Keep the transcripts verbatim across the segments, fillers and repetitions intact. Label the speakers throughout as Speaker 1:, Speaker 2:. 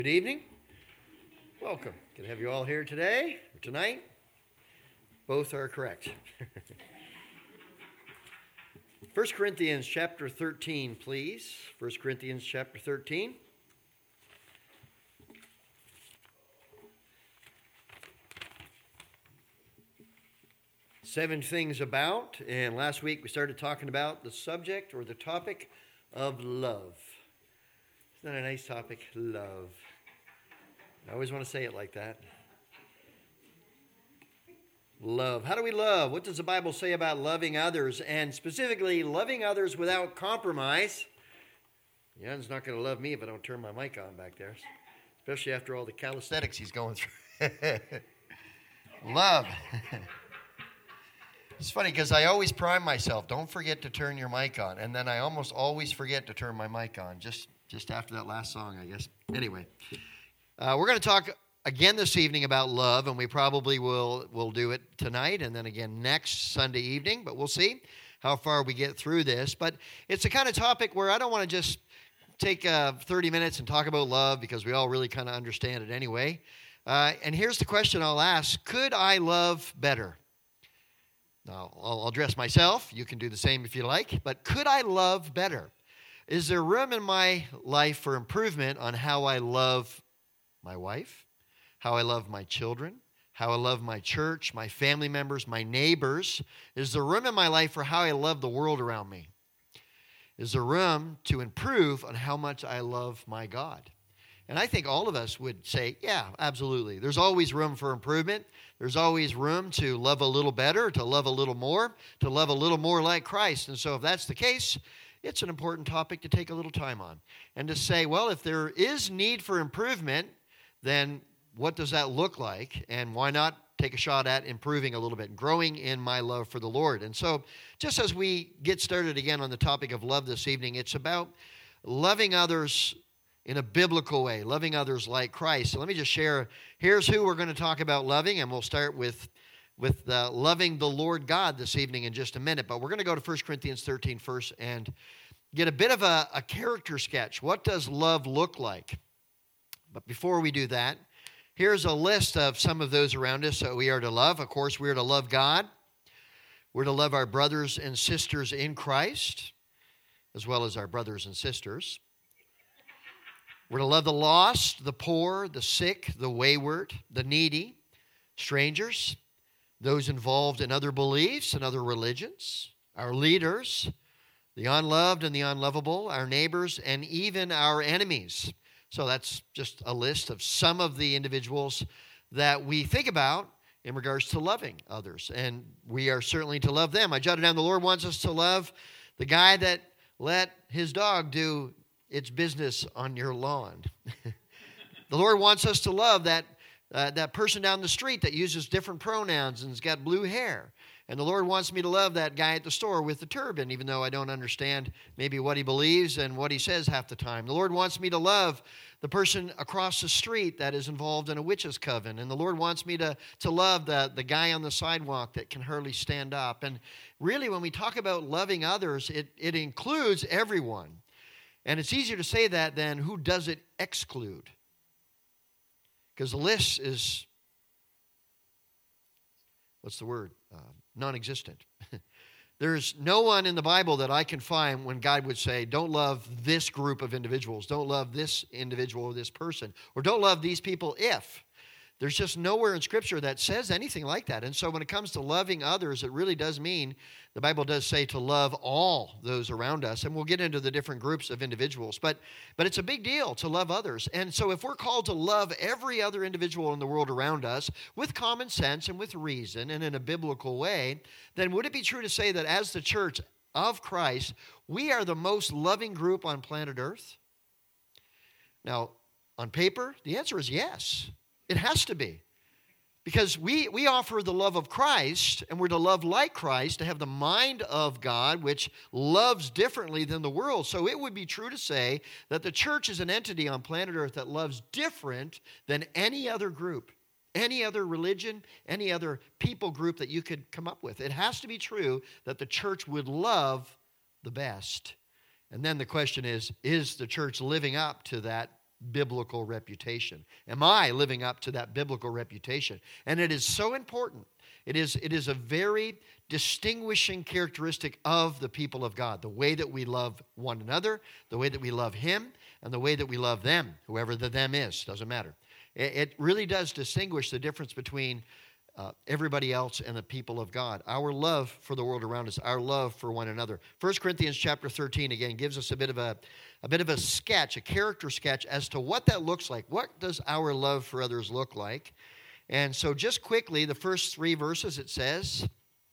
Speaker 1: Good evening. Welcome. Good to have you all here today or tonight. Both are correct. First Corinthians chapter thirteen, please. First Corinthians chapter thirteen. Seven things about, and last week we started talking about the subject or the topic of love. Isn't that a nice topic? Love. I always want to say it like that. Love. How do we love? What does the Bible say about loving others, and specifically loving others without compromise? Jan's not going to love me if I don't turn my mic on back there, especially after all the calisthenics he's going through. Love. It's funny because I always prime myself, don't forget to turn your mic on, and then I almost always forget to turn my mic on, just, just after that last song, I guess. Anyway. Uh, we're going to talk again this evening about love, and we probably will will do it tonight and then again next Sunday evening, but we'll see how far we get through this. But it's the kind of topic where I don't want to just take uh, thirty minutes and talk about love because we all really kind of understand it anyway. Uh, and here's the question I'll ask. Could I love better? Now, I'll address myself. You can do the same if you like. But could I love better? Is there room in my life for improvement on how I love my wife, how I love my children, how I love my church, my family members, my neighbors? Is there room in my life for how I love the world around me? Is there room to improve on how much I love my God? And I think all of us would say, yeah, absolutely. There's always room for improvement. There's always room to love a little better, to love a little more, to love a little more like Christ. And so if that's the case, it's an important topic to take a little time on. And to say, well, if there is need for improvement, then what does that look like? And why not take a shot at improving a little bit, growing in my love for the Lord? And so just as we get started again on the topic of love this evening, it's about loving others in a biblical way, loving others like Christ. So let me just share, here's who we're going to talk about loving, and we'll start with, with uh, loving the Lord God this evening in just a minute. But we're going to go to First Corinthians thirteen first and get a bit of a, a character sketch. What does love look like? But before we do that, here's a list of some of those around us that we are to love. Of course, we are to love God. We're to love our brothers and sisters in Christ, as well as our brothers and sisters. We're to love the lost, the poor, the sick, the wayward, the needy, strangers, those involved in other beliefs and other religions, our leaders, the unloved and the unlovable, our neighbors, and even our enemies. So that's just a list of some of the individuals that we think about in regards to loving others. And we are certainly to love them. I jotted down the Lord wants us to love the guy that let his dog do its business on your lawn. The Lord wants us to love that, uh, that person down the street that uses different pronouns and has got blue hair. And the Lord wants me to love that guy at the store with the turban, even though I don't understand maybe what he believes and what he says half the time. The Lord wants me to love the person across the street that is involved in a witch's coven. And the Lord wants me to, to love the, the guy on the sidewalk that can hardly stand up. And really, when we talk about loving others, it, it includes everyone. And it's easier to say that than who does it exclude. Because the list is, what's the word? Uh, non-existent. There's no one in the Bible that I can find when God would say, don't love this group of individuals, don't love this individual or this person, or don't love these people if. There's just nowhere in Scripture that says anything like that. And so when it comes to loving others, it really does mean, the Bible does say to love all those around us. And we'll get into the different groups of individuals. But, but it's a big deal to love others. And so if we're called to love every other individual in the world around us with common sense and with reason and in a biblical way, then would it be true to say that as the church of Christ, we are the most loving group on planet Earth? Now, on paper, the answer is yes. It has to be. Because we, we offer the love of Christ, and we're to love like Christ, to have the mind of God, which loves differently than the world. So it would be true to say that the church is an entity on planet Earth that loves different than any other group, any other religion, any other people group that you could come up with. It has to be true that the church would love the best. And then the question is, is the church living up to that biblical reputation? Am I living up to that biblical reputation? And it is so important. It is, it is a very distinguishing characteristic of the people of God, the way that we love one another, the way that we love Him, and the way that we love them, whoever the them is, doesn't matter. It, it really does distinguish the difference between uh, everybody else and the people of God. Our love for the world around us, our love for one another. First Corinthians chapter thirteen, again, gives us a bit of a, a bit of a sketch, a character sketch as to what that looks like. What does our love for others look like? And so just quickly, the first three verses, it says,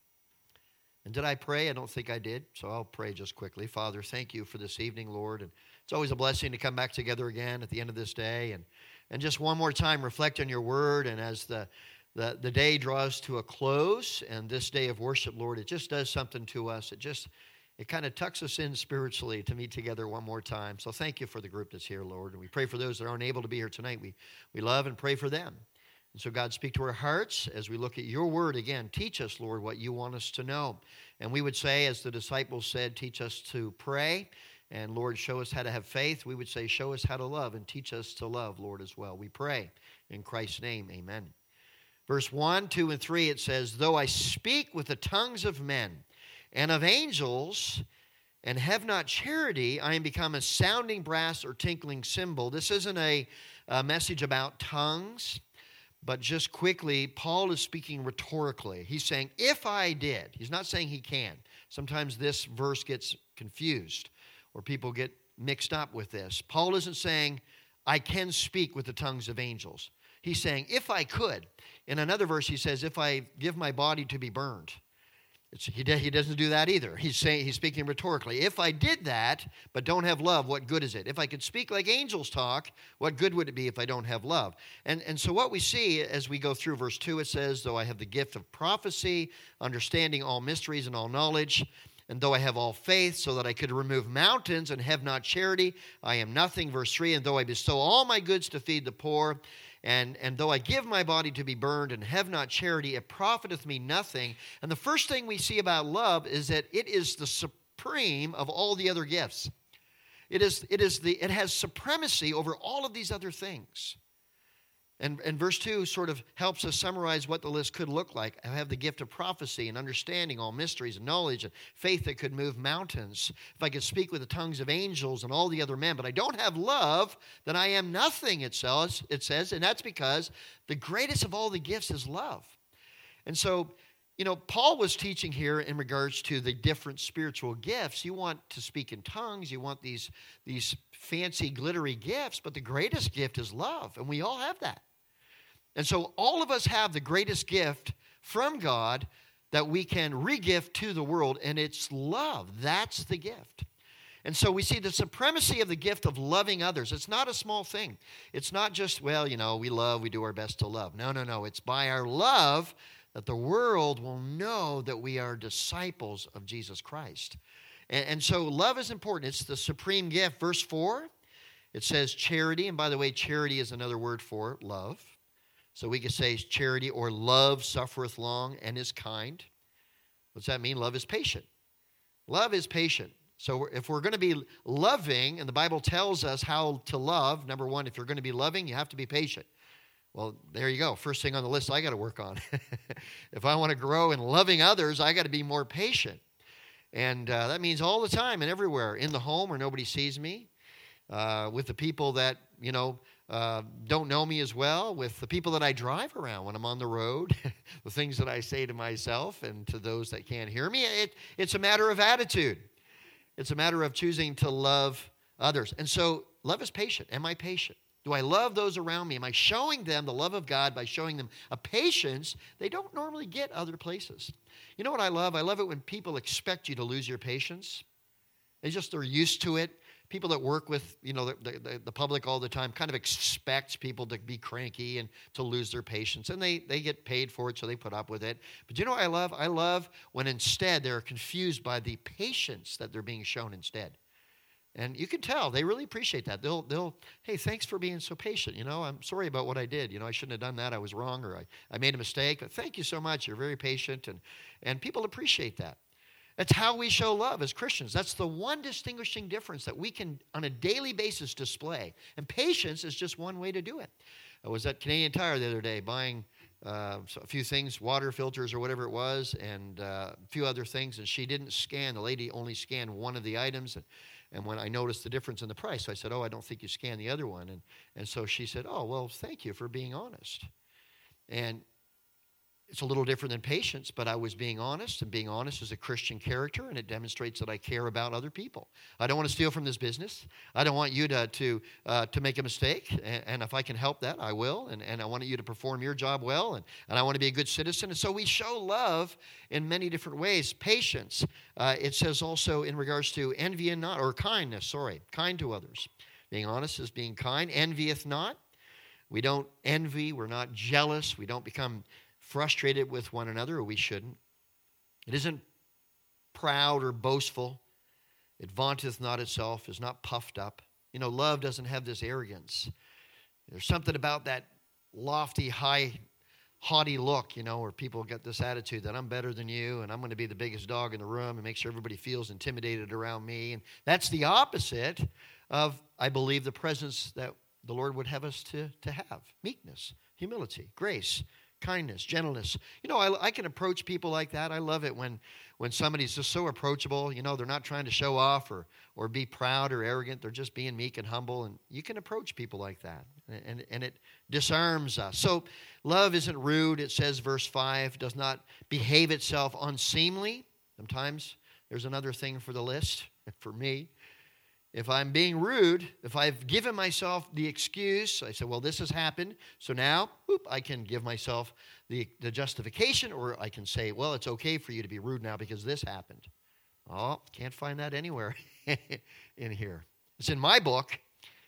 Speaker 1: and did I pray? I don't think I did, so I'll pray just quickly. Father, thank you for this evening, Lord. And it's always a blessing to come back together again at the end of this day. And, and just one more time, reflect on your word. And as the, the, the day draws to a close, and this day of worship, Lord, it just does something to us. It just, it kind of tucks us in spiritually to meet together one more time. So thank you for the group that's here, Lord. And we pray for those that aren't able to be here tonight. We, we love and pray for them. And so, God, speak to our hearts as we look at your word again. Teach us, Lord, what you want us to know. And we would say, as the disciples said, teach us to pray. And, Lord, show us how to have faith. We would say, show us how to love and teach us to love, Lord, as well. We pray in Christ's name. Amen. Verse one, two, and three, it says, though I speak with the tongues of men and of angels and have not charity, I am become a sounding brass or tinkling cymbal. This isn't a, a message about tongues. But just quickly, Paul is speaking rhetorically. He's saying, if I did. He's not saying he can. Sometimes this verse gets confused or people get mixed up with this. Paul isn't saying, I can speak with the tongues of angels. He's saying, if I could. In another verse, he says, if I give my body to be burned. It's, he, he doesn't do that either. He's saying, he's speaking rhetorically. If I did that, but don't have love, what good is it? If I could speak like angels talk, what good would it be if I don't have love? And, and so what we see as we go through verse two, it says, though I have the gift of prophecy, understanding all mysteries and all knowledge, and though I have all faith so that I could remove mountains and have not charity, I am nothing. Verse three, and though I bestow all my goods to feed the poor, And, and though I give my body to be burned and have not charity, it profiteth me nothing. And the first thing we see about love is that it is the supreme of all the other gifts. It is, it is the, it has supremacy over all of these other things. And, and verse two sort of helps us summarize what the list could look like. I have the gift of prophecy and understanding all mysteries and knowledge and faith that could move mountains. If I could speak with the tongues of angels and all the other men, but I don't have love, then I am nothing, it says, it says. And that's because the greatest of all the gifts is love. And so, you know, Paul was teaching here in regards to the different spiritual gifts. You want to speak in tongues. You want these, these fancy, glittery gifts. But the greatest gift is love. And we all have that. And so all of us have the greatest gift from God that we can re-gift to the world, and it's love. That's the gift. And so we see the supremacy of the gift of loving others. It's not a small thing. It's not just, well, you know, we love, we do our best to love. No, no, no. It's by our love that the world will know that we are disciples of Jesus Christ. And, and so love is important. It's the supreme gift. Verse four, it says charity. And by the way, charity is another word for love. So we could say charity or love suffereth long and is kind. What's that mean? Love is patient. Love is patient. So if we're going to be loving, and the Bible tells us how to love, number one, if you're going to be loving, you have to be patient. Well, there you go. First thing on the list I got to work on. If I want to grow in loving others, I got to be more patient. And uh, that means all the time and everywhere. In the home where nobody sees me. Uh, with the people that, you know, uh, don't know me as well. With the people that I drive around when I'm on the road. The things that I say to myself and to those that can't hear me. It, it's a matter of attitude. It's a matter of choosing to love others. And so love is patient. Am I patient? Do I love those around me? Am I showing them the love of God by showing them a patience they don't normally get other places? You know what I love? I love it when people expect you to lose your patience. They just, they're used to it. People that work with, you know, the, the, the public all the time kind of expect people to be cranky and to lose their patience. And they, they get paid for it, so they put up with it. But you know what I love? I love when instead they're confused by the patience that they're being shown instead. And you can tell they really appreciate that. They'll, they'll, hey, thanks for being so patient. You know, I'm sorry about what I did. You know, I shouldn't have done that. I was wrong, or I, I made a mistake. But thank you so much. You're very patient. And, and people appreciate that. That's how we show love as Christians. That's the one distinguishing difference that we can, on a daily basis, display. And patience is just one way to do it. I was at Canadian Tire the other day buying uh, a few things, water filters or whatever it was, and uh, a few other things, and she didn't scan. The lady only scanned one of the items, and, and when I noticed the difference in the price, so I said, oh, I don't think you scanned the other one. And, and so she said, oh, well, thank you for being honest. And it's a little different than patience, but I was being honest, and being honest is a Christian character, and it demonstrates that I care about other people. I don't want to steal from this business. I don't want you to to uh, to make a mistake, and, and if I can help that, I will, and, and I want you to perform your job well, and, and I want to be a good citizen. And so we show love in many different ways. Patience, uh, it says also in regards to envy and not, or kindness, sorry, kind to others. Being honest is being kind. Envieth not. We don't envy. We're not jealous. We don't become frustrated with one another, or we shouldn't. It isn't proud or boastful. It vaunteth not itself, is not puffed up. You know, love doesn't have this arrogance. There's something about that lofty, high, haughty look, you know, where people get this attitude that I'm better than you, and I'm going to be the biggest dog in the room and make sure everybody feels intimidated around me. And that's the opposite of, I believe, the presence that the Lord would have us to, to have. Meekness, humility, grace, kindness, gentleness. You know, I, I can approach people like that. I love it when, when somebody's just so approachable. You know, they're not trying to show off or, or be proud or arrogant. They're just being meek and humble. And you can approach people like that. And, and, and it disarms us. So love isn't rude. It says, verse five, does not behave itself unseemly. Sometimes there's another thing for the list for me. If I'm being rude, if I've given myself the excuse, I say, well, this has happened, so now, whoop, I can give myself the, the justification, or I can say, well, it's okay for you to be rude now because this happened. Oh, can't find that anywhere in here. It's in my book,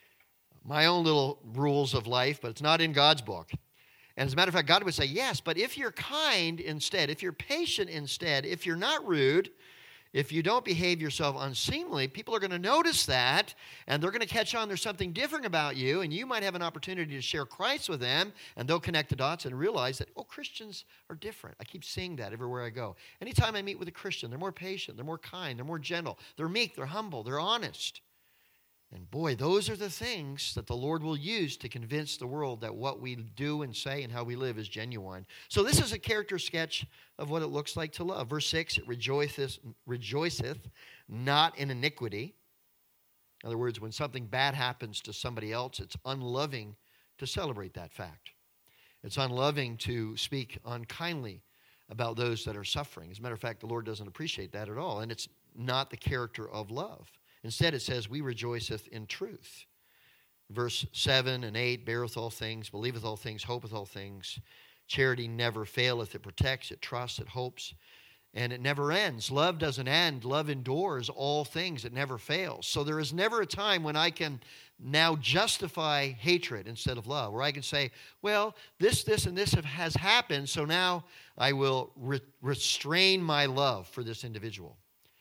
Speaker 1: my own little rules of life, but it's not in God's book. And as a matter of fact, God would say, yes, but if you're kind instead, if you're patient instead, if you're not rude, if you don't behave yourself unseemly, people are going to notice that, and they're going to catch on there's something different about you, and you might have an opportunity to share Christ with them, and they'll connect the dots and realize that, oh, Christians are different. I keep seeing that everywhere I go. Anytime I meet with a Christian, they're more patient, they're more kind, they're more gentle, they're meek, they're humble, they're honest. And boy, those are the things that the Lord will use to convince the world that what we do and say and how we live is genuine. So this is a character sketch of what it looks like to love. Verse six, it rejoiceth, rejoiceth not in iniquity. In other words, when something bad happens to somebody else, it's unloving to celebrate that fact. It's unloving to speak unkindly about those that are suffering. As a matter of fact, the Lord doesn't appreciate that at all, and it's not the character of love. Instead, it says, we rejoiceth in truth. Verse seven and eight, beareth all things, believeth all things, hopeth all things. Charity never faileth. It protects, it trusts, it hopes, and it never ends. Love doesn't end. Love endures all things. It never fails. So there is never a time when I can now justify hatred instead of love, where I can say, well, this, this, and this have, has happened, so now I will re- restrain my love for this individual.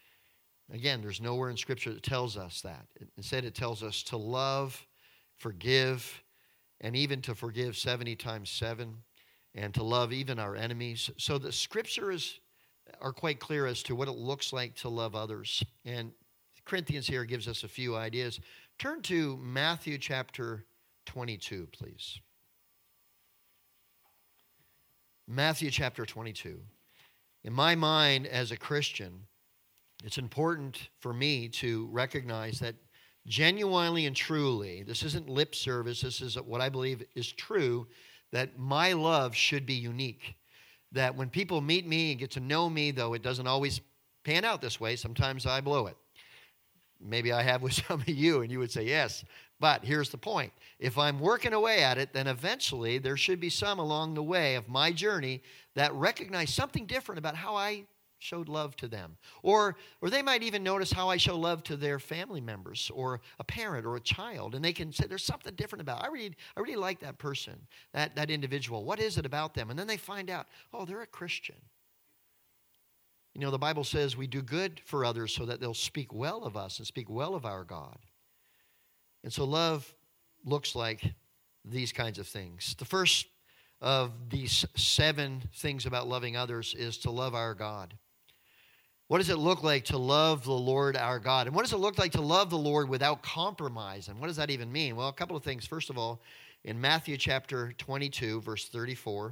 Speaker 1: Again, there's nowhere in Scripture that tells us that. Instead, it tells us to love, forgive, and even to forgive seventy times seven, and to love even our enemies. So the Scriptures are quite clear as to what it looks like to love others. And Corinthians here gives us a few ideas. Turn to Matthew chapter twenty-two, please. Matthew chapter twenty-two. In my mind, as a Christian, it's important for me to recognize that genuinely and truly, this isn't lip service, this is what I believe is true, that my love should be unique. That when people meet me and get to know me, though it doesn't always pan out this way, sometimes I blow it. Maybe I have with some of you, and you would say yes. But here's the point. If I'm working away at it, then eventually there should be some along the way of my journey that recognize something different about how I showed love to them. Or or they might even notice how I show love to their family members or a parent or a child. And they can say, there's something different about it. I really, I really like that person, that, that individual. What is it about them? And then they find out, oh, they're a Christian. You know, the Bible says we do good for others so that they'll speak well of us and speak well of our God. And so love looks like these kinds of things. The first of these seven things about loving others is to love our God. What does it look like to love the Lord our God? And what does it look like to love the Lord without compromise? And what does that even mean? Well, a couple of things. First of all, in Matthew chapter twenty-two, verse thirty-four,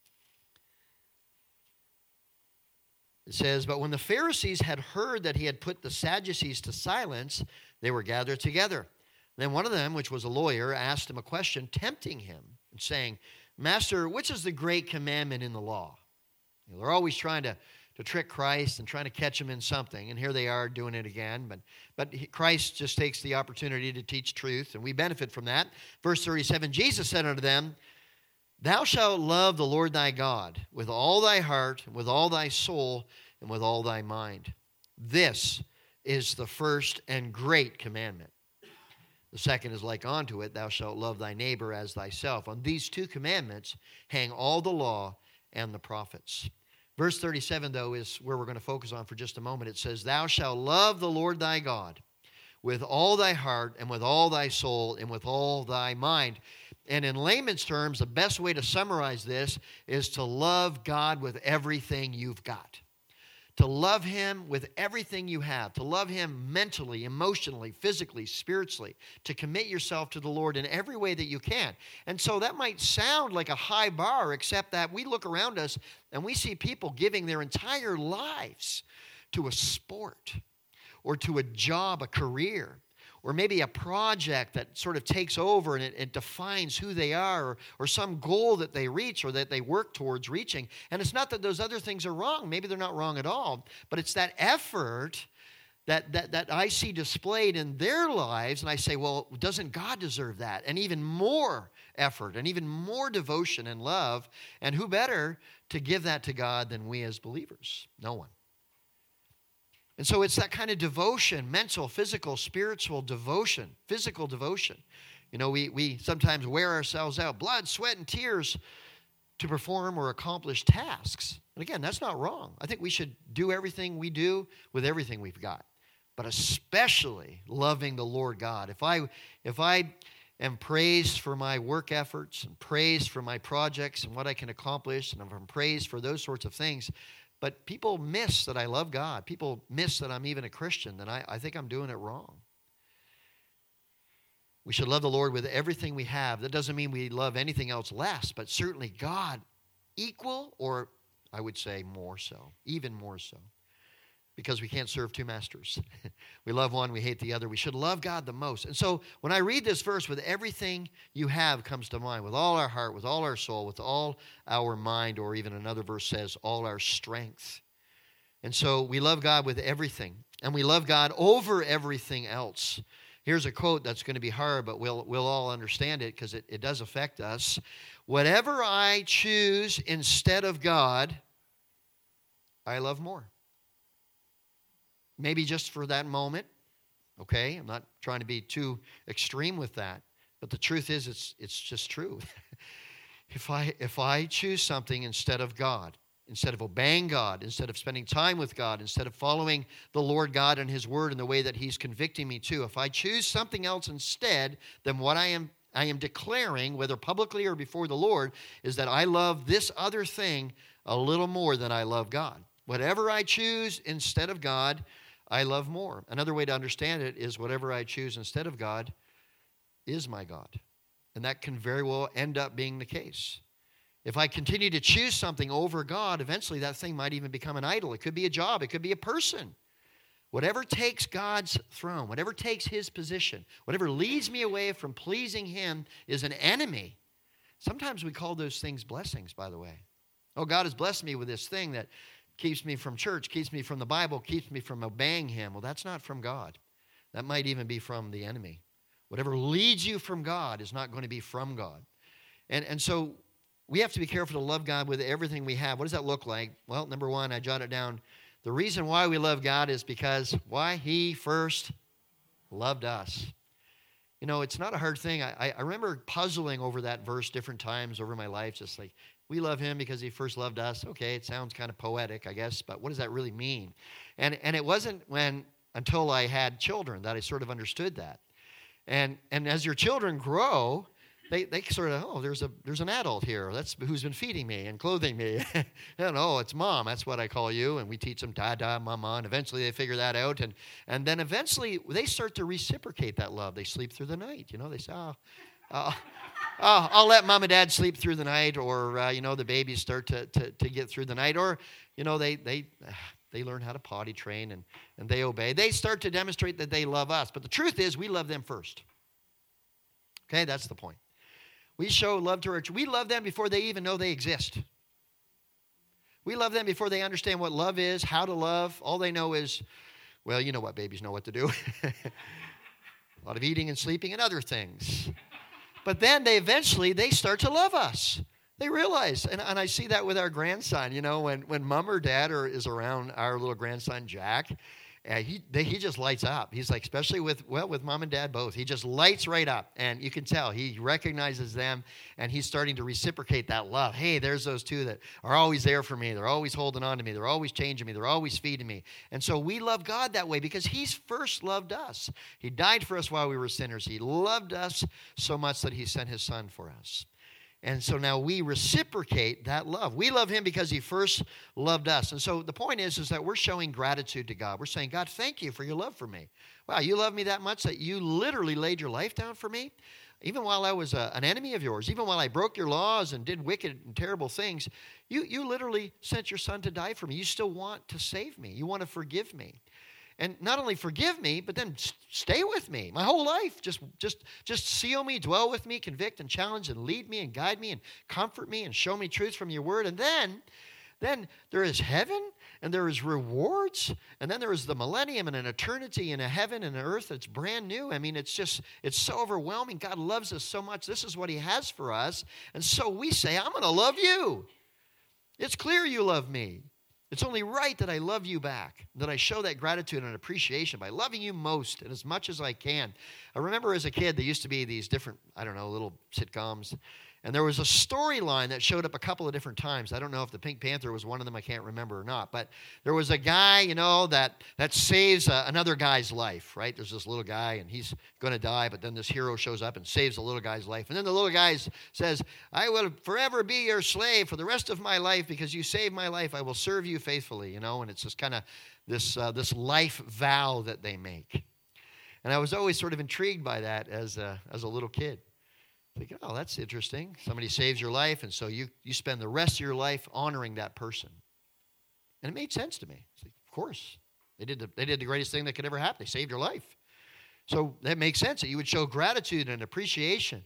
Speaker 1: it says, "But when the Pharisees had heard that he had put the Sadducees to silence, they were gathered together. Then one of them, which was a lawyer, asked him a question, tempting him, and saying, 'Master, which is the great commandment in the law?'" You know, they're always trying to, to trick Christ and trying to catch him in something. And here they are doing it again. But, but he, Christ just takes the opportunity to teach truth, and we benefit from that. Verse thirty-seven, Jesus said unto them, "Thou shalt love the Lord thy God with all thy heart, and with all thy soul, and with all thy mind. This is the first and great commandment. The second is like unto it, thou shalt love thy neighbor as thyself. On these two commandments hang all the law and the prophets." Verse thirty-seven, though, is where we're going to focus on for just a moment. It says, "Thou shalt love the Lord thy God with all thy heart, and with all thy soul, and with all thy mind." And in layman's terms, the best way to summarize this is to love God with everything you've got. To love him with everything you have. To love him mentally, emotionally, physically, spiritually. To commit yourself to the Lord in every way that you can. And so that might sound like a high bar, except that we look around us and we see people giving their entire lives to a sport, or to a job, a career, or maybe a project that sort of takes over and it, it defines who they are, or, or some goal that they reach or that they work towards reaching. And it's not that those other things are wrong. Maybe they're not wrong at all. But it's that effort that, that, that I see displayed in their lives, and I say, well, doesn't God deserve that? And even more effort, and even more devotion and love. And who better to give that to God than we as believers? No one. And so it's that kind of devotion, mental, physical, spiritual devotion, physical devotion. You know, we, we sometimes wear ourselves out, blood, sweat, and tears to perform or accomplish tasks. And again, that's not wrong. I think we should do everything we do with everything we've got, but especially loving the Lord God. If I, if I am praised for my work efforts and praised for my projects and what I can accomplish, and if I'm praised for those sorts of things, but people miss that I love God, people miss that I'm even a Christian, then I, I think I'm doing it wrong. We should love the Lord with everything we have. That doesn't mean we love anything else less, but certainly God equal, or I would say more so, even more so, because we can't serve two masters. We love one, we hate the other. We should love God the most. And so when I read this verse, with everything you have comes to mind, with all our heart, with all our soul, with all our mind, or even another verse says, all our strength. And so we love God with everything, and we love God over everything else. Here's a quote that's going to be hard, but we'll, we'll all understand it because it, it does affect us. "Whatever I choose instead of God, I love more." Maybe just for that moment, okay? I'm not trying to be too extreme with that, but the truth is, it's it's just true. if I if I choose something instead of God, instead of obeying God, instead of spending time with God, instead of following the Lord God and His Word in the way that He's convicting me to, if I choose something else instead, then what I am I am declaring, whether publicly or before the Lord, is that I love this other thing a little more than I love God. Whatever I choose instead of God, I love more. Another way to understand it is whatever I choose instead of God is my God. And that can very well end up being the case. If I continue to choose something over God, eventually that thing might even become an idol. It could be a job. It could be a person. Whatever takes God's throne, whatever takes His position, whatever leads me away from pleasing Him is an enemy. Sometimes we call those things blessings, by the way. Oh, God has blessed me with this thing that keeps me from church, keeps me from the Bible, keeps me from obeying Him. Well, that's not from God. That might even be from the enemy. Whatever leads you from God is not going to be from God. And, and so we have to be careful to love God with everything we have. What does that look like? Well, number one, I jotted down, the reason why we love God is because, why? He first loved us. You know, it's not a hard thing. I, I remember puzzling over that verse different times over my life, just like, we love Him because He first loved us. Okay, it sounds kind of poetic, I guess, but what does that really mean? And and it wasn't when until I had children that I sort of understood that. And and as your children grow, they they sort of, oh, there's a there's an adult here. That's who's been feeding me and clothing me. And oh, it's mom. That's what I call you. And we teach them dada, mama, and eventually they figure that out. And and then eventually they start to reciprocate that love. They sleep through the night. You know, they say, oh, uh, oh I'll let mom and dad sleep through the night, or uh, you know, the babies start to, to to get through the night, or you know, they they. They learn how to potty train, and, and they obey. They start to demonstrate that they love us. But the truth is, we love them first. Okay, that's the point. We show love to our children. We love them before they even know they exist. We love them before they understand what love is, how to love. All they know is, well, you know what babies know what to do. A lot of eating and sleeping and other things. But then they eventually, they start to love us. They realize, and, and I see that with our grandson, you know, when, when mom or dad are, is around our little grandson, Jack, uh, he they, he just lights up. He's like, especially with, well, with mom and dad both, he just lights right up. And you can tell he recognizes them, and he's starting to reciprocate that love. Hey, there's those two that are always there for me. They're always holding on to me. They're always changing me. They're always feeding me. And so we love God that way because he's first loved us. He died for us while we were sinners. He loved us so much that he sent his son for us. And so now we reciprocate that love. We love him because he first loved us. And so the point is, is that we're showing gratitude to God. We're saying, God, thank you for your love for me. Wow, you love me that much that you literally laid your life down for me? Even while I was a, an enemy of yours, even while I broke your laws and did wicked and terrible things, you, you literally sent your son to die for me. You still want to save me. You want to forgive me. And not only forgive me, but then stay with me my whole life. Just, just, just seal me, dwell with me, convict and challenge and lead me and guide me and comfort me and show me truth from your word. And then, then there is heaven and there is rewards. And then there is the millennium and an eternity in a heaven and an earth that's brand new. I mean, it's just, it's so overwhelming. God loves us so much. This is what he has for us. And so we say, I'm going to love you. It's clear you love me. It's only right that I love you back, that I show that gratitude and appreciation by loving you most and as much as I can. I remember as a kid, there used to be these different, I don't know, little sitcoms. And there was a storyline that showed up a couple of different times. I don't know if the Pink Panther was one of them. I can't remember or not. But there was a guy, you know, that, that saves uh, another guy's life, right? There's this little guy, and he's going to die. But then this hero shows up and saves the little guy's life. And then the little guy says, I will forever be your slave for the rest of my life because you saved my life. I will serve you faithfully, you know. And it's just kind of this, uh, this life vow that they make. And I was always sort of intrigued by that as a, as a little kid. Like, oh, that's interesting. Somebody saves your life, and so you, you spend the rest of your life honoring that person. And it made sense to me. It's like, of course. They did, the, they did the greatest thing that could ever happen. They saved your life. So that makes sense that you would show gratitude and appreciation.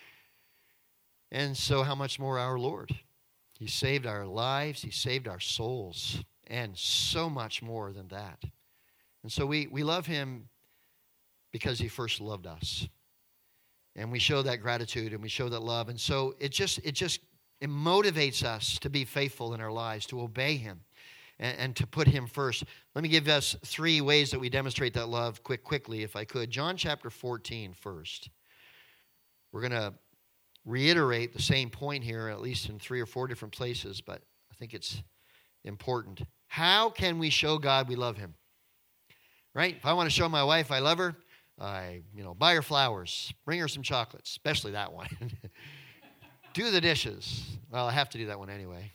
Speaker 1: And so how much more our Lord? He saved our lives. He saved our souls. And so much more than that. And so we, we love him because he first loved us. And we show that gratitude and we show that love. And so it just it just it motivates us to be faithful in our lives, to obey him and, and to put him first. Let me give us three ways that we demonstrate that love quick, quickly, if I could. John chapter fourteen first. We're going to reiterate the same point here, at least in three or four different places, but I think it's important. How can we show God we love him? Right? If I want to show my wife I love her, I, you know, buy her flowers, bring her some chocolates, especially that one. Do the dishes. Well, I have to do that one anyway.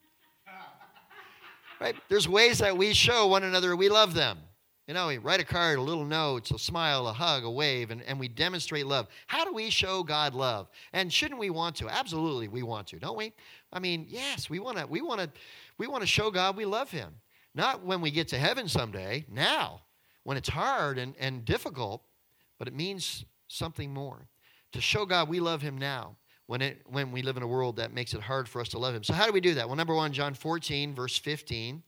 Speaker 1: Right? There's ways that we show one another we love them. You know, we write a card, a little note, a smile, a hug, a wave, and, and we demonstrate love. How do we show God love? And shouldn't we want to? Absolutely, we want to, don't we? I mean, yes, we want to. We want to. We want to show God we love him. Not when we get to heaven someday. Now, when it's hard and, and difficult. But it means something more. To show God we love him now when it when we live in a world that makes it hard for us to love him. So how do we do that? Well, number one, John fourteen, verse fifteen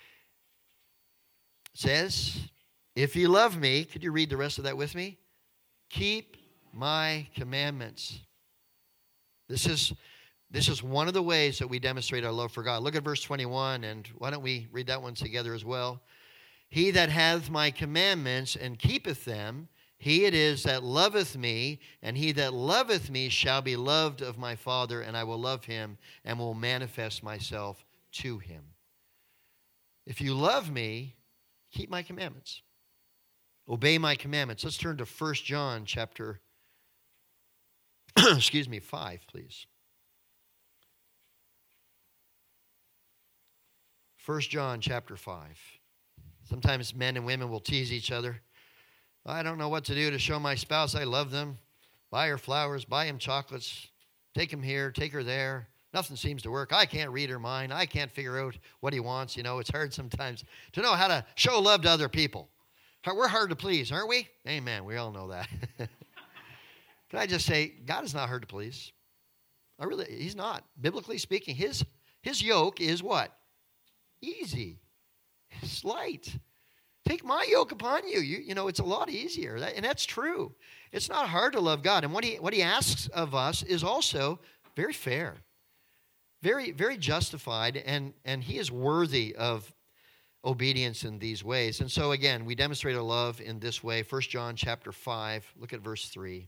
Speaker 1: says, if you love me, could you read the rest of that with me? Keep my commandments. This is, this is one of the ways that we demonstrate our love for God. Look at verse twenty-one, and why don't we read that one together as well? He that hath my commandments and keepeth them, he it is that loveth me, and he that loveth me shall be loved of my Father, and I will love him and will manifest myself to him. If you love me, keep my commandments. Obey my commandments. Let's turn to First John chapter excuse me, five, please. First John chapter five. Sometimes men and women will tease each other. I don't know what to do to show my spouse I love them. Buy her flowers, buy him chocolates, take him here, take her there. Nothing seems to work. I can't read her mind. I can't figure out what he wants. You know, it's hard sometimes to know how to show love to other people. We're hard to please, aren't we? Amen. We all know that. Can I just say, God is not hard to please. I really, he's not. Biblically speaking, his, his yoke is what? Easy. It's light. Take my yoke upon you. You, you know, it's a lot easier. That, and that's true. It's not hard to love God. And what he, what he asks of us is also very fair. Very, very justified, and, and he is worthy of obedience in these ways. And so, again, we demonstrate our love in this way. First John chapter five, look at verse three.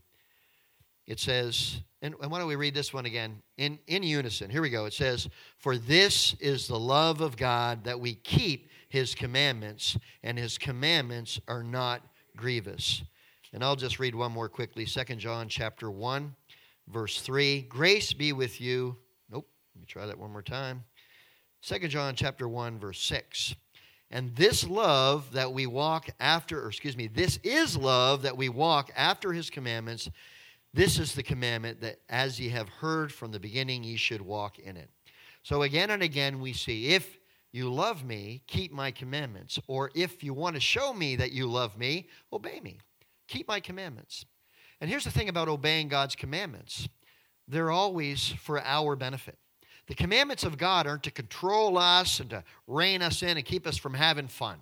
Speaker 1: It says, and, and why don't we read this one again in, in unison? Here we go. It says, "For this is the love of God, that we keep his commandments, and his commandments are not grievous." And I'll just read one more quickly. Second John chapter one, verse three. "Grace be with you." Let me try that one more time. Second John chapter one, verse six. "And this love that we walk after, or excuse me, this is love that we walk after his commandments. This is the commandment, that as ye have heard from the beginning, ye should walk in it." So again and again we see, if you love me, keep my commandments. Or if you want to show me that you love me, obey me. Keep my commandments. And here's the thing about obeying God's commandments. They're always for our benefit. The commandments of God aren't to control us and to rein us in and keep us from having fun.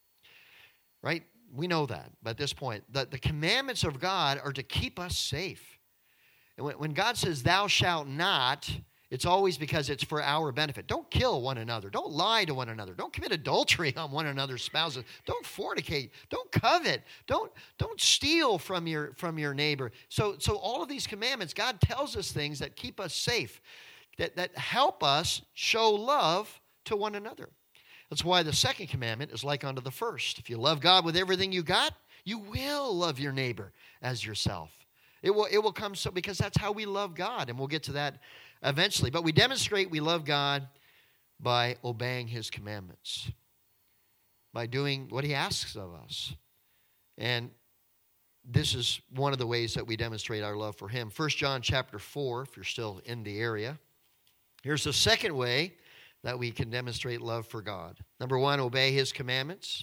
Speaker 1: Right? We know that. But at this point, the, the commandments of God are to keep us safe. And when, when God says, "Thou shalt not," it's always because it's for our benefit. Don't kill one another. Don't lie to one another. Don't commit adultery on one another's spouses. Don't fornicate. Don't covet. Don't, don't steal from your, from your neighbor. So, so all of these commandments, God tells us things that keep us safe. That, that help us show love to one another. That's why the second commandment is like unto the first. If you love God with everything you got, you will love your neighbor as yourself. It will, it will come so, because that's how we love God, and we'll get to that eventually. But we demonstrate we love God by obeying his commandments, by doing what he asks of us. And this is one of the ways that we demonstrate our love for him. First John chapter four, if you're still in the area. Here's the second way that we can demonstrate love for God. Number one, obey his commandments.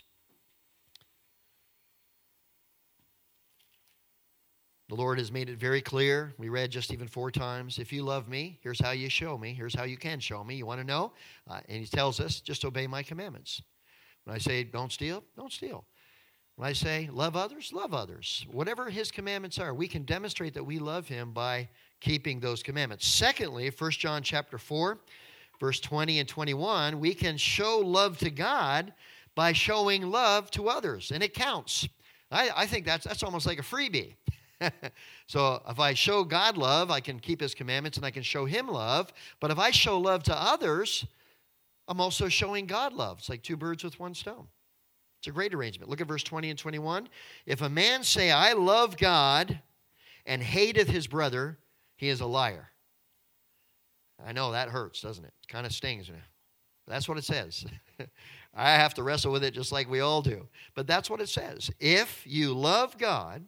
Speaker 1: The Lord has made it very clear. We read just even four times, if you love me, here's how you show me. Here's how you can show me. You want to know? Uh, and he tells us, just obey my commandments. When I say don't steal, don't steal. When I say love others, love others. Whatever his commandments are, we can demonstrate that we love him by keeping those commandments. Secondly, First John chapter four, verse twenty and twenty-one, we can show love to God by showing love to others, and it counts. I, I think that's, that's almost like a freebie. So if I show God love, I can keep his commandments and I can show him love. But if I show love to others, I'm also showing God love. It's like two birds with one stone. It's a great arrangement. Look at verse twenty and twenty-one. "If a man say, I love God, and hateth his brother, he is a liar." I know that hurts, doesn't it? It kind of stings. That's what it says. I have to wrestle with it just like we all do. But that's what it says. If you love God,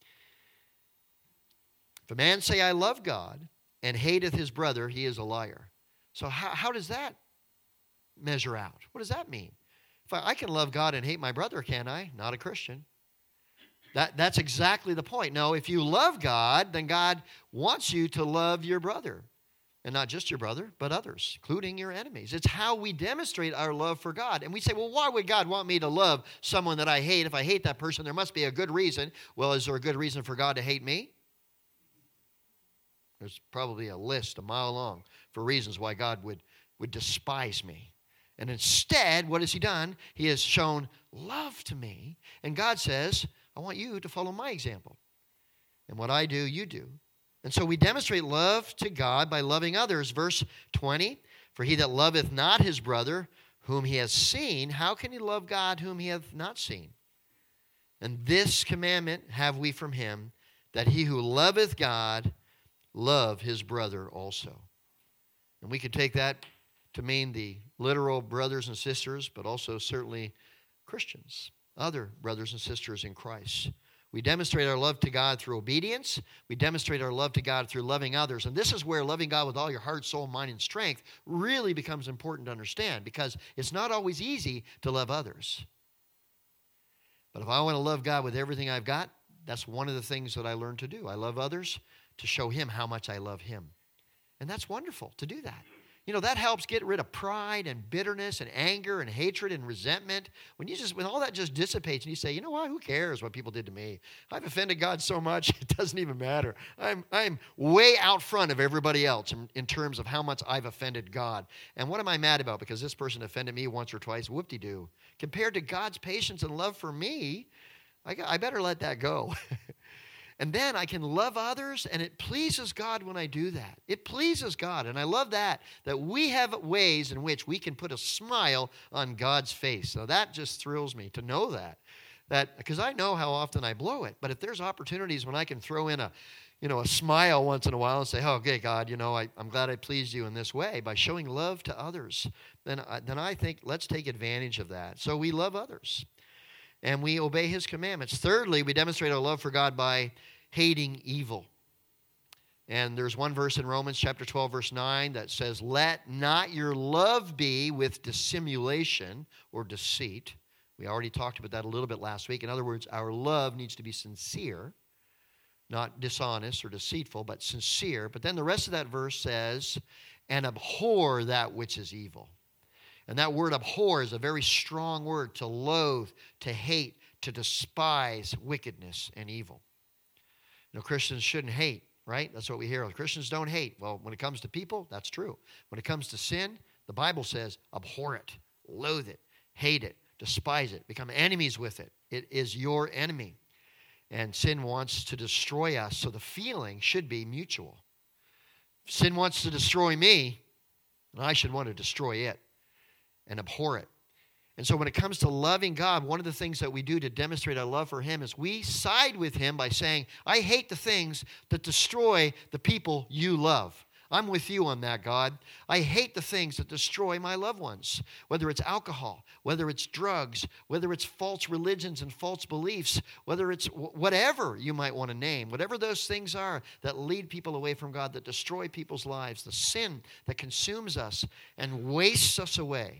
Speaker 1: if a man say, I love God, and hateth his brother, he is a liar. So how, how does that measure out? What does that mean? If I, I can love God and hate my brother, can I? Not a Christian. That, that's exactly the point. No, if you love God, then God wants you to love your brother. And not just your brother, but others, including your enemies. It's how we demonstrate our love for God. And we say, well, why would God want me to love someone that I hate? If I hate that person, there must be a good reason. Well, is there a good reason for God to hate me? There's probably a list a mile long for reasons why God would, would despise me. And instead, what has he done? He has shown love to me. And God says, I want you to follow my example. And what I do, you do. And so we demonstrate love to God by loving others. Verse twenty, for he that loveth not his brother, whom he has seen, how can he love God whom he hath not seen? And this commandment have we from him, that he who loveth God love his brother also. And we could take that to mean the literal brothers and sisters, but also certainly Christians, other brothers and sisters in Christ. We demonstrate our love to God through obedience. We demonstrate our love to God through loving others. And this is where loving God with all your heart, soul, mind, and strength really becomes important to understand, because it's not always easy to love others. But if I want to love God with everything I've got, that's one of the things that I learned to do. I love others to show him how much I love him. And that's wonderful to do that. You know, that helps get rid of pride and bitterness and anger and hatred and resentment. When you just, when all that just dissipates and you say, you know what, who cares what people did to me? I've offended God so much, it doesn't even matter. I'm, I'm way out front of everybody else in, in terms of how much I've offended God. And what am I mad about? Because this person offended me once or twice, whoop-de-doo. Compared to God's patience and love for me, I, I better let that go. And then I can love others, and it pleases God when I do that. It pleases God, and I love that, that we have ways in which we can put a smile on God's face. So that just thrills me to know that, that because I know how often I blow it. But if there's opportunities when I can throw in a, you know, a smile once in a while and say, oh, okay, God, you know, I, I'm glad I pleased you in this way by showing love to others, then, I, then I think let's take advantage of that. So we love others. And we obey his commandments. Thirdly, we demonstrate our love for God by hating evil. And there's one verse in Romans chapter twelve, verse nine that says, let not your love be with dissimulation or deceit. We already talked about that a little bit last week. In other words, our love needs to be sincere, not dishonest or deceitful, but sincere. But then the rest of that verse says, and abhor that which is evil. And that word abhor is a very strong word, to loathe, to hate, to despise wickedness and evil. You know, Christians shouldn't hate, right? That's what we hear. Christians don't hate. Well, when it comes to people, that's true. When it comes to sin, the Bible says abhor it, loathe it, hate it, despise it, become enemies with it. It is your enemy. And sin wants to destroy us, so the feeling should be mutual. If sin wants to destroy me, and I should want to destroy it and abhor it. And so when it comes to loving God, one of the things that we do to demonstrate our love for him is we side with him by saying, I hate the things that destroy the people you love. I'm with you on that, God. I hate the things that destroy my loved ones, whether it's alcohol, whether it's drugs, whether it's false religions and false beliefs, whether it's whatever you might want to name, whatever those things are that lead people away from God, that destroy people's lives, the sin that consumes us and wastes us away.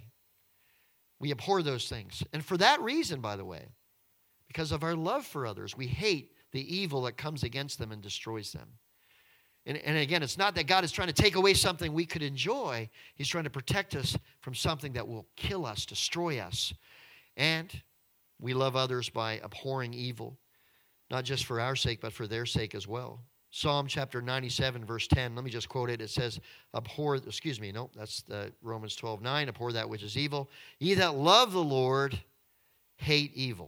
Speaker 1: We abhor those things. And for that reason, by the way, because of our love for others, we hate the evil that comes against them and destroys them. And, and again, it's not that God is trying to take away something we could enjoy. He's trying to protect us from something that will kill us, destroy us. And we love others by abhorring evil, not just for our sake, but for their sake as well. Psalm chapter ninety-seven, verse ten. Let me just quote it. It says, abhor, excuse me, no, that's the Romans twelve nine. Abhor that which is evil. Ye that love the Lord, hate evil.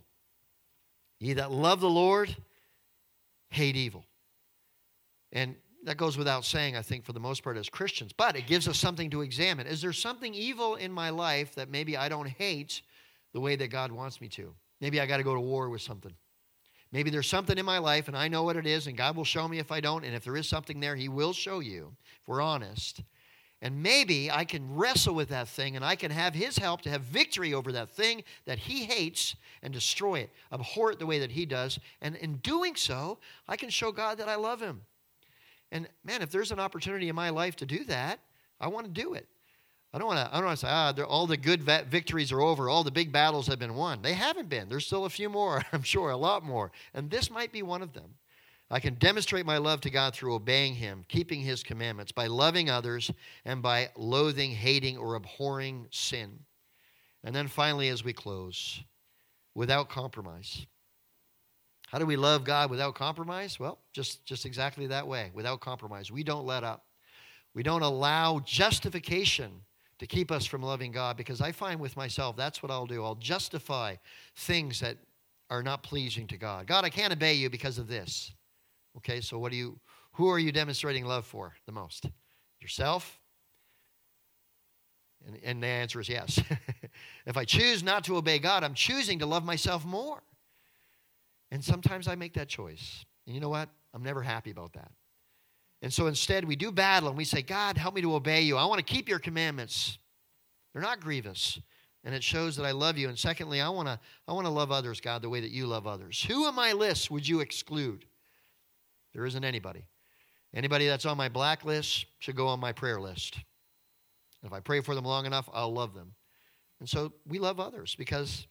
Speaker 1: Ye that love the Lord, hate evil. And that goes without saying, I think, for the most part as Christians. But it gives us something to examine. Is there something evil in my life that maybe I don't hate the way that God wants me to? Maybe I got to go to war with something. Maybe there's something in my life, and I know what it is, and God will show me if I don't. And if there is something there, he will show you, if we're honest. And maybe I can wrestle with that thing, and I can have his help to have victory over that thing that he hates and destroy it, abhor it the way that he does. And in doing so, I can show God that I love him. And man, if there's an opportunity in my life to do that, I want to do it. I don't want to. I don't want to say, ah, all the good victories are over. All the big battles have been won. They haven't been. There's still a few more. I'm sure, a lot more. And this might be one of them. I can demonstrate my love to God through obeying him, keeping his commandments, by loving others, and by loathing, hating, or abhorring sin. And then finally, as we close, without compromise. How do we love God without compromise? Well, just, just exactly that way, without compromise. We don't let up. We don't allow justification to keep us from loving God, because I find with myself, that's what I'll do. I'll justify things that are not pleasing to God. God, I can't obey you because of this. Okay, so what do you, who are you demonstrating love for the most? Yourself? And, and the answer is yes. If I choose not to obey God, I'm choosing to love myself more. And sometimes I make that choice. And you know what? I'm never happy about that. And so instead, we do battle and we say, God, help me to obey you. I want to keep your commandments. They're not grievous. And it shows that I love you. And secondly, I want to I want to love others, God, the way that you love others. Who on my list would you exclude? There isn't anybody. Anybody that's on my blacklist should go on my prayer list. If I pray for them long enough, I'll love them. And so we love others because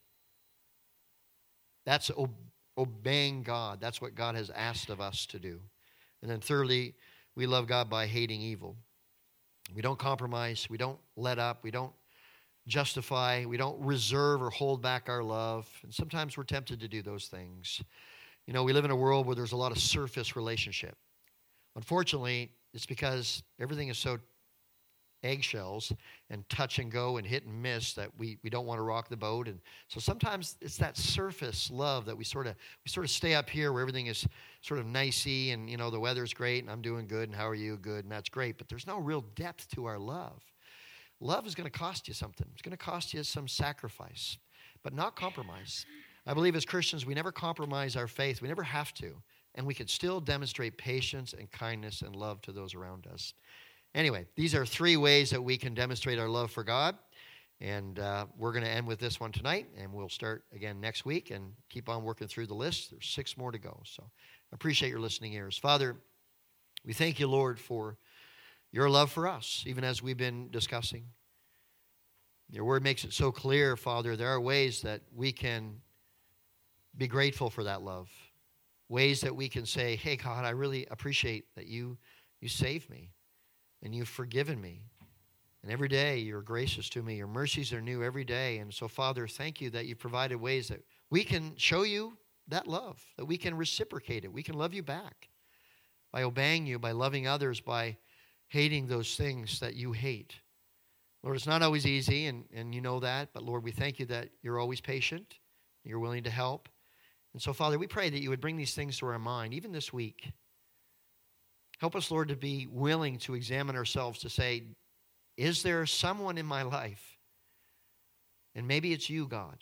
Speaker 1: that's obeying God. That's what God has asked of us to do. And then thirdly, we love God by hating evil. We don't compromise. We don't let up. We don't justify. We don't reserve or hold back our love. And sometimes we're tempted to do those things. You know, we live in a world where there's a lot of surface relationship. Unfortunately, it's because everything is so eggshells and touch and go and hit and miss that we, we don't want to rock the boat. And so sometimes it's that surface love that we sort of we sort of stay up here where everything is sort of nicey and, you know, the weather's great and I'm doing good and how are you? Good, and that's great. But there's no real depth to our love. Love is going to cost you something. It's going to cost you some sacrifice, but not compromise. I believe as Christians, we never compromise our faith. We never have to. And we can still demonstrate patience and kindness and love to those around us. Anyway, these are three ways that we can demonstrate our love for God. And uh, we're going to end with this one tonight. And we'll start again next week and keep on working through the list. There's six more to go. So I appreciate your listening ears. Father, we thank you, Lord, for your love for us, even as we've been discussing. Your word makes it so clear, Father, there are ways that we can be grateful for that love. Ways that we can say, hey, God, I really appreciate that you you saved me and you've forgiven me. And every day you're gracious to me. Your mercies are new every day. And so, Father, thank you that you've provided ways that we can show you that love, that we can reciprocate it. We can love you back by obeying you, by loving others, by hating those things that you hate. Lord, it's not always easy, and, and you know that. But, Lord, we thank you that you're always patient. You're willing to help. And so, Father, we pray that you would bring these things to our mind, even this week. Help us, Lord, to be willing to examine ourselves to say, is there someone in my life, and maybe it's you, God,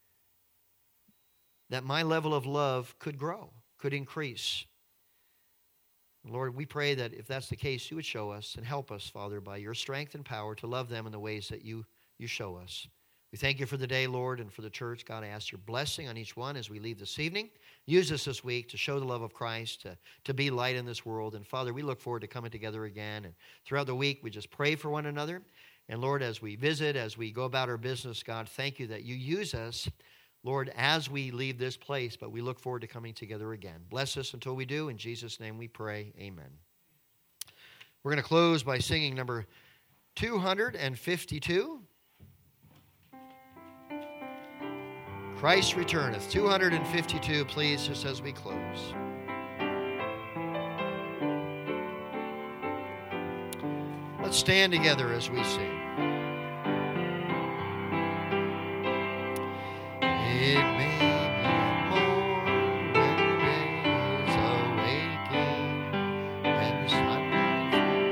Speaker 1: that my level of love could grow, could increase? Lord, we pray that if that's the case, you would show us and help us, Father, by your strength and power to love them in the ways that you, you show us. We thank you for the day, Lord, and for the church. God, I ask your blessing on each one as we leave this evening. Use us this week to show the love of Christ, to, to be light in this world. And, Father, we look forward to coming together again. And throughout the week, we just pray for one another. And, Lord, as we visit, as we go about our business, God, thank you that you use us, Lord, as we leave this place. But we look forward to coming together again. Bless us until we do. In Jesus' name we pray. Amen. We're going to close by singing number two hundred fifty-two. Christ returneth. two hundred fifty-two, please, just as we close. Let's stand together as we sing. It may be morn when the day is awaking, when the sunlight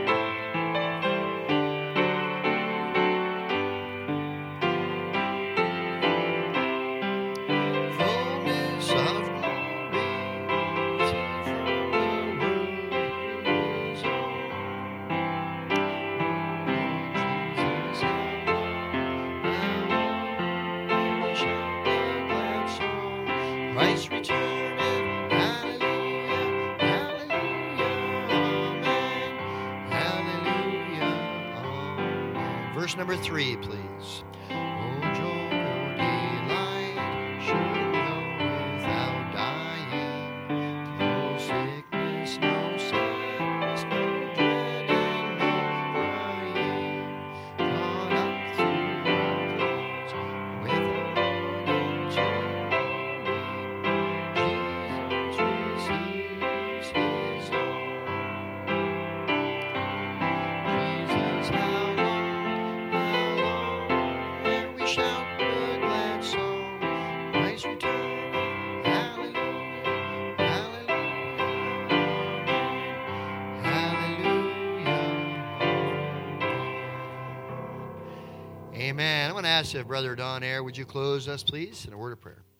Speaker 1: fullness of glory, see from the world is o'er. Jesus, Christ returneth, hallelujah, hallelujah, amen, hallelujah, amen. Verse number three, please. Oh, joy, oh, delight, should go without dying. No sickness, no sadness, no dread, and no crying. Caught up through the clouds with a Lord into Amen. I'm going to ask if Brother Don Air, would you close us, please, in a word of prayer?